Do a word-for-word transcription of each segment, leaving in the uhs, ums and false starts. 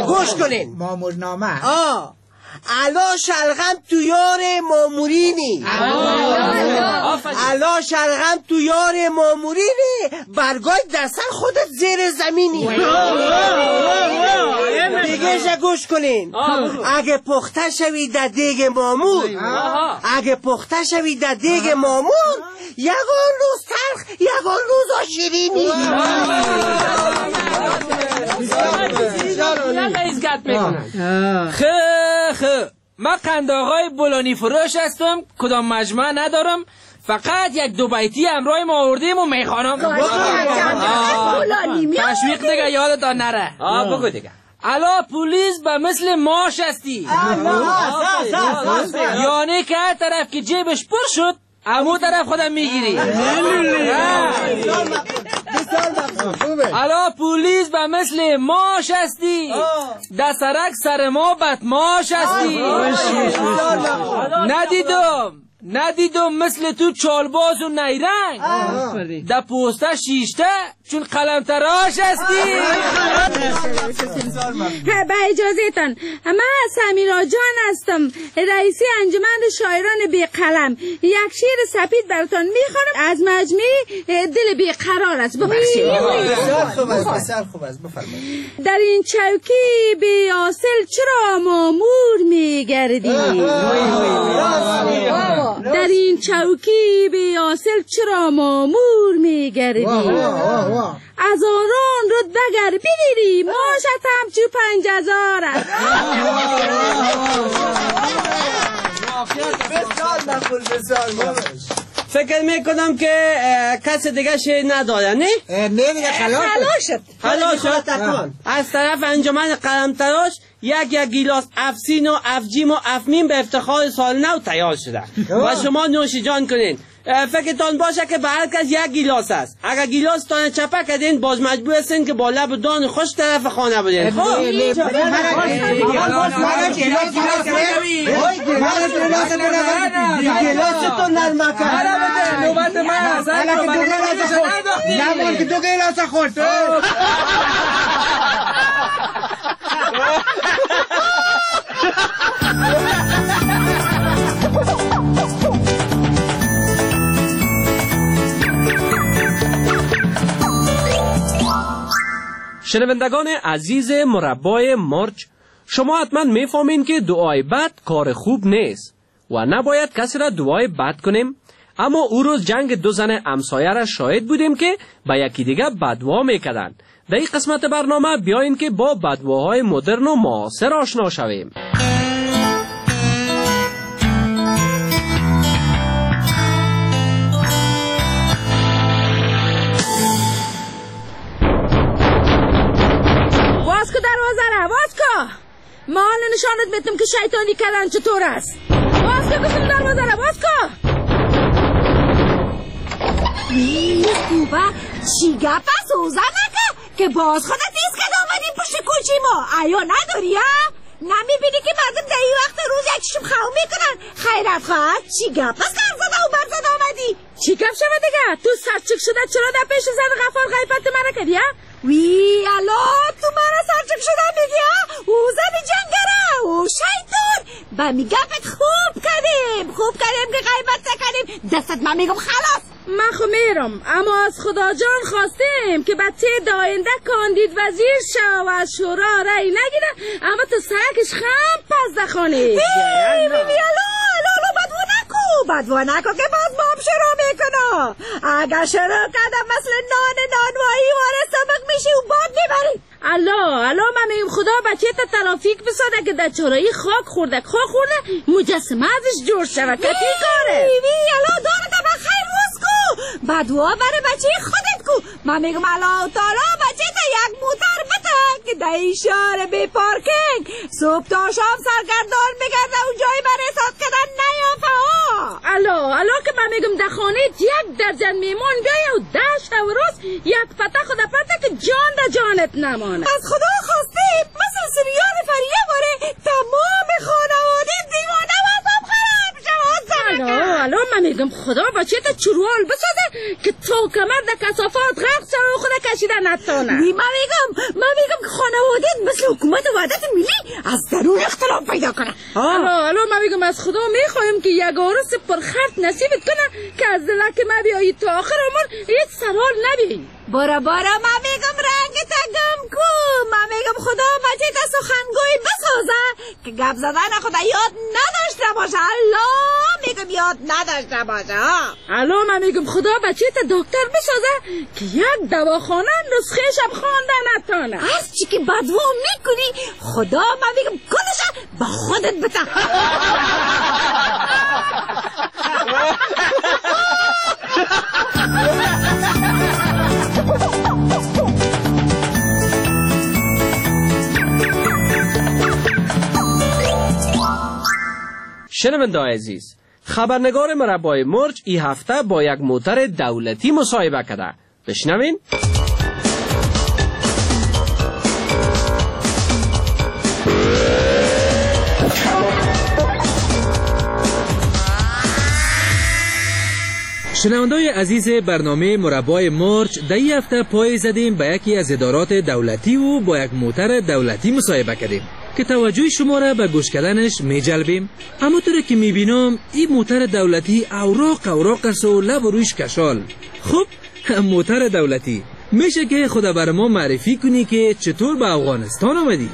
گوش کنین. مامورنامه. آه علا شلغم تو یار مامورینی، علا شلغم تو یار مامورینی، برگاه در سر خودت زیر زمینی. دیگه گوش کنین. اگه پخته شوی در دیگ مامور، اگه پخته شوی در دیگ مامور، یگان روز تلخ یگان روز شیرینی. خه خه من قنداقای بولانی فروش هستم، کدام مجموعه ندارم، فقط یک دو بیتی همراه ما آوردیم و میخوانم. تشویق دیگه یادتان نره. آه بگو دیگه. الا پولیس به مثل ماش هستی، یعنی که هر طرف که جیبش پر شد همون طرف خودم میگیری. الا پولیس به مثل ماش هستی، در سرک سر ما بدماش هستی. ندیدم ندیدم مثل تو چالباز و نیرنگ، در پوسته شیشته چون قلم تراش هستی. به اجازهتان، من سمیرا جان هستم، رئیسی انجمن شاعران بی قلم. یک شعر سپید براتان میخوانم از مجموعه دل بی قرار است. ببخشید. بسیار خوب است، بسیار خوب است، بفرمایید. در این چوکی بی حاصل چرا مامور میگردی؟ در این چوکی بی حاصل چرا مامور میگردی؟ از آران رتبه گر بگیری ماشت همچو پنج هزار است. فکر میکنم که کس دیگه شعر نداره، نه؟ نه دیگه خلاشت خلاشت از طرف انجمن قلم تراش یک یک گیلاس افسین و افجیم و افمین به افتخار سال نو تیار شده و شما نوش جان کنین. فکرتان باشه که به هر کس یک گیلاس است. اگر گیلاس تان چپه کردین باز مجبور هستین که با لب دان خوش طرف خانه برین. خب گیلاستون نرمه کرد. نوبت من هست. نبون که دو گیلاس خورد. شنوندگان عزیز مربای مرج، شما حتما میفهمین که دعای بد کار خوب نیست و نباید کسی را دعای بد کنیم. اما او روز جنگ دو زن همسایه را شاهد بودیم که به یکی دیگه بددعا میکردند. در این قسمت برنامه بیاین که با بددعاهای مدرن و معاصر آشنا شویم. ما نشانت میتونم که شیطانی کلن چطور است. باز که گفتم دروازه را باز کن. وی خوبه چی گپ است اوزه نکه که باز خودت ایست که آمدیم پشت کوچی ما. آیا نداری ها؟ نمیبینی که مردم در این وقت روز یکیشم خواهم میکنن؟ خیرت خواهد چی گپ است که زده و برزد آمدی؟ چی گپ شده دیگه؟ تو سرچک شده چرا در پیش زن غفار غیبت منه کردی ها؟ وی الا تو مرا سرچک شده میگی ها؟ او زن جنگره او شیطان با می گپت خوب کردیم خوب کردیم که غیبت نکردیم. دستت من میگم خلاص. من خو میرم، اما از خدا جان خواستیم که بچه داینده کاندید وزیر شو و از شورا رای نگیره، اما تو سرکش خم پس دخانی. وی وی وی الا الا الا بدو نکو بدو نکو که باز با هم شروع میکنو. اگر شروع کردم مثل نان نانوایی وارد سبق میشی و باد میبری. الله الله من میگم خدا بچه تا تلافیک بساده که در چرایی خاک خورده خاک خورده مجسمه ازش جور شود که تی کاره. وی وی الا دارت بخیر روز کو بدوا برای بچه خودت کو. من میگم الله تعالی بچه تا یک موتر بده که در اشاره بی پارکینگ صبح تا شام سرگردان میگرده و جایی برای ساد کردن نیافه ها. الله الله که من میگم در خانه یک درجن میمون بیای و دشت و روز یک پته خود پته که جان در جانت نمانه. از خدا خواسته مثل سریال فریه باره تمام خانواده دیوانه و ازم خراب شد. الله الله من میگم خدا بچه تا چروال بساده که تو کمر در کثافات غرق شد و خود کشیدن نتونه. نی من میگم من میگم که خانواده مثل حکومت وحدت ملی از درون اختلاف پیدا کنه. الو الو من میگم از خدا میخوایم که یک عروس پرخرد نصیبت کنه که از دلک من بیایی تا آخر عمر هیچ سرحال نبینی. بارا بارا من میگم رنگ تگم کو، من میگم خدا بچه تا سخنگوی بسازه که گپ زدن خدا یاد نداشته باشه. الله میگم یاد نداشته باشه. الو من میگم خدا بچه تا دکتر بسازه که یک دواخانه نسخه شب خوانده نتانه. از چی که بدوا میکنی خدا من میگم کلش با خودت بتا. شنونده‌های عزیز، خبرنگار مربای مرج این هفته با یک موتر دولتی مصاحبه کرده. بشنوین. شنونده‌های عزیز برنامه مربای مرج در این هفته پای زدیم به یکی از ادارات دولتی و با یک موتر دولتی مصاحبه کردیم که توجه شما را به گوش کردنش می جلبیم. همونطور که می بینم این موتر دولتی اوراق اوراق است و لب و رویش کشال. خب موتر دولتی میشه که خدا بر ما معرفی کنی که چطور به افغانستان آمدی؟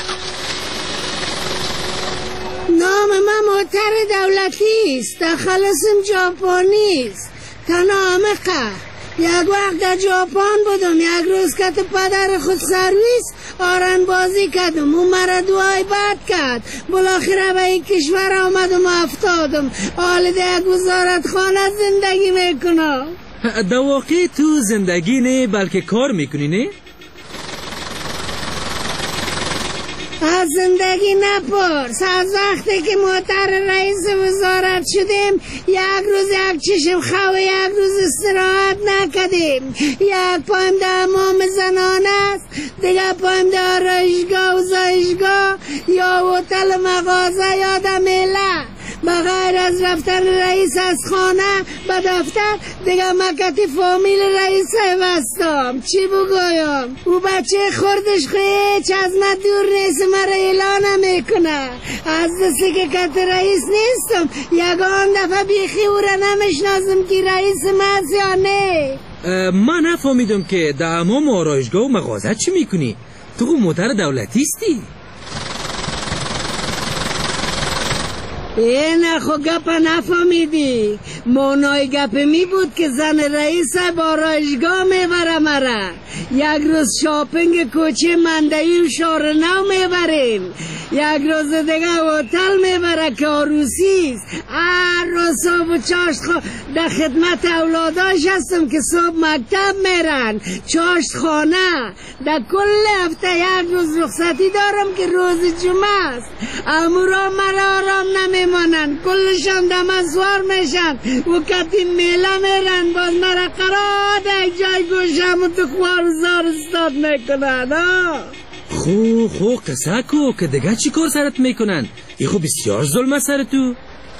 نام من موتر دولتی است، دخلسم ژاپنی است، تنامقه. یک وقت در ژاپن بودم، یک روز که پدر خود سرویس آرن بازی کردم، اون مرا دعای بد کرد. بالاخره به این کشور آمدم و افتادم، حال در وزارت خانه زندگی میکنم. در واقع تو زندگی نه بلکه کار میکنی نه؟ از زندگی نپرس. از وقتی که موتر رئیس وزارت شدیم یک روز یک چشم خو یک روز استراحت نکردیم. یک پایم در امام زنانه است، دیگه پایم در آرایشگاه و زایشگاه یا هتل مغازه یا در میله. بغیر از رفتن رئیس از خانه به دفتر دیگه مکتی فامیل رئیس وستم. چی بگویم؟ او بچه خوردش خیچ از من دور نیست، مرا اعلان میکنه. از دستی که کت رئیس نیستم یگان دفعه بیخی او را نمیشناسم که رئیس ماست یا نه. من نفهمیدم که در امام آرایشگاه و مغازه چی میکنی؟ تو موتر دولتی استی؟ این خو گپ نفهمیدی. مانای گپ می بود که زن رئیس با رایشگاه میبره مرا. یک روز شاپینگ کوچه مندهی و شار نو میبریم، یک روز دیگه هتل میبره که عروسی است. هر روز صبح و چاشت خو در خدمت اولاداش هستم که صبح مکتب میرن، چاشت خانه. در کل هفته یک روز رخصتی دارم که روز جمعه است. امورا مرا آرام نمیمانن، کلشان دم سوار میشن و کتی میله میرن، باز مرا قرار یک جای گوشم و تو خوار زار استاد میکنن. خو خو قصه کو که دیگه چی کار سرت میکنن؟ ای خو بسیار ظلمه سر تو.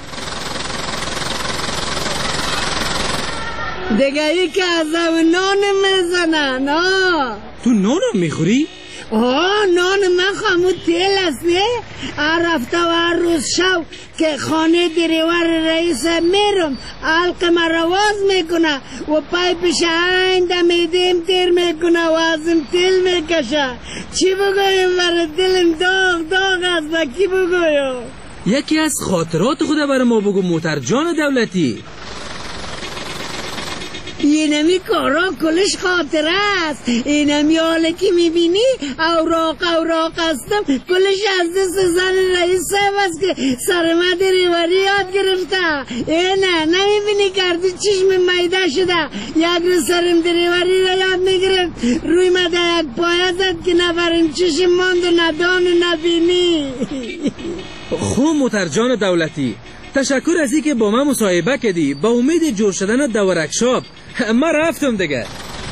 دیگه ای که از نان میزنن. تو نانم میخوری؟ آه نان من خامو تیل است نه. هر هفته و هر روز شو که خانه دریور رئیس میرم حلق مرواز میکنه و پای پیش این دمیدیم تیر میکنه و ازم تیل میکشه. چی بگویم برای دلم داغ داغ است. با کی بگویم؟ یکی از خاطرات خدا برای ما بگو موتر جان دولتی. اینمی کارا کلش خاطره است. اینمی حاله که میبینی اوراق اوراق هستم کلش از دست زن رئیس صاحب است که سر من دریوری یاد گرفته. اینه نمیبینی کردی چشم میده شده. یک روز سرم دریوری را یاد میگرفت، روی مده یک پایه زد که نبرم چشم ماند و ندان و نبینی. خو موتر جان دولتی، تشکر از این که با من مصاحبه کردی. با امید جور شدن در ورکشاپ من رفتم دیگه.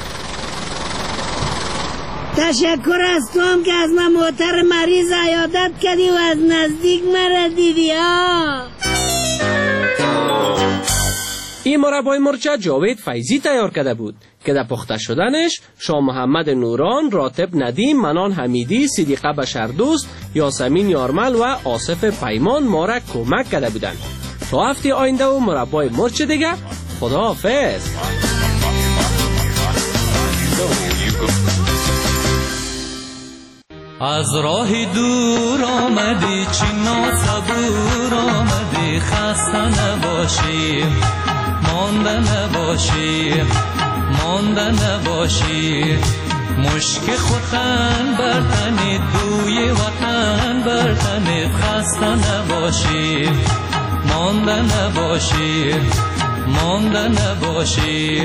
تشکر از تو هم که از من موتر مریض عیادت کردی و از نزدیک مرا دیدی. ها این مربای مرچ جاوید فیضی تیار کرده بود که در پخته شدنش شاه محمد نوران، راتب ندیم، منان حمیدی، صدیقه بشردوست، یاسمین یارمل و آصف پیمان ما را کمک کرده بودند. تا هفته آینده و مربای مرچ دیگه، خداحافظ. از راه دور آمدی چینا صبور آمدی، خسته نباشی مانده نباشی مانده نباشی، مشک خوتن برتنید بوی وطن برتنید، خسته نباشی مانده نباشی مانده نباشی.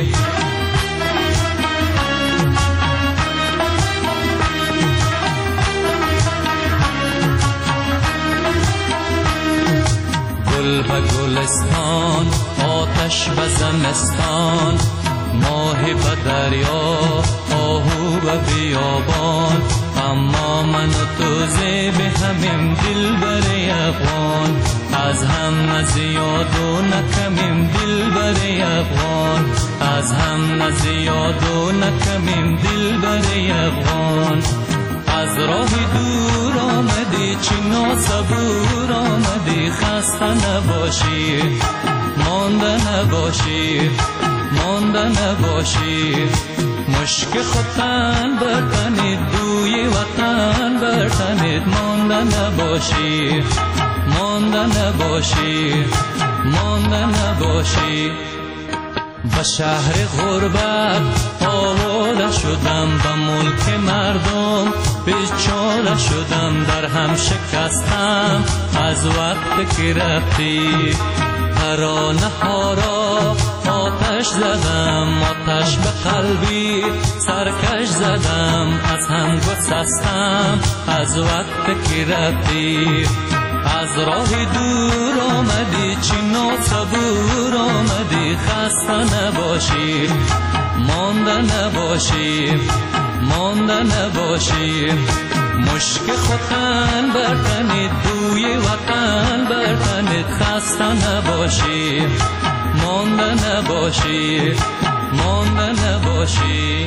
گل به گلستان، آتش به زمستان، ماه به دریا، آهو به بیابان، اما من و تو زیب همیم دل بر افغان، از هم نزیاد و نکمیم دل بر افغان، از هم نزیاد و نکمیم دل بر افغان. از راه دور آمدی چینا صبور آمدی، خسته نباشی مانده نباشی مانده نباشی، مشک خوتن برتنید بوی وطن برتنید، مانده نباشی مانده نباشی مانده نباشی. به شهر غربت آواره شدم، به ملک مردم بیچاره شدم، در هم شکستم از وقت که رفتی، ترانه ها را آتش زدم، آتش به قلبی سرکش زدم، از هم گسستم از وقت که رفتی. از راه دور آمدی چینا صبور آمدی، خسته نباشی مانده نباشی مانده نباشی، مشک خوتن برتنید بوی وطن برتنید، خسته نباشی مانده نباشی مانده نباشی.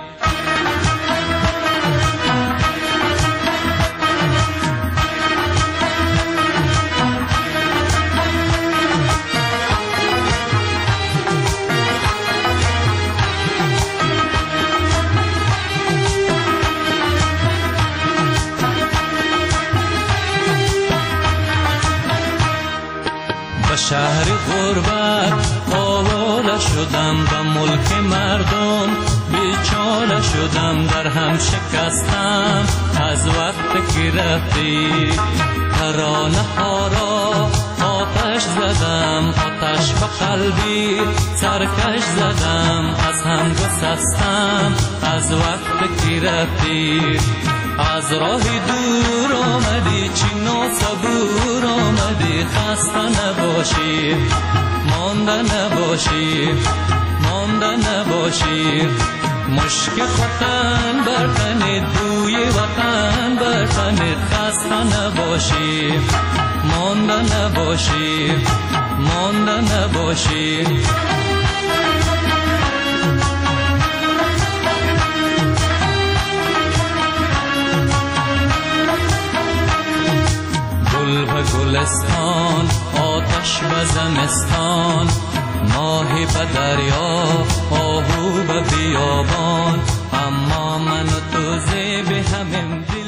شهر غربت آواره شدم، به ملک مردم بیچاره شدم، در هم شکستم از وقت که رفتی، ترانه ها را آتش زدم، آتش به قلبی سرکش زدم، از هم گسستم از وقت که رفتی. از راه دور آمدی چینا صبور آمدی، خسته نباشی مانده نباشی مانده نباشی، مشک خوتن برتنید بوی وطن برتنید، خسته نباشی مانده نباشی مانده نباشی. گل به گلستان، آتش به زمستان، ماهی به دریا، آهو به بیابان، اما من و تو زیب همیم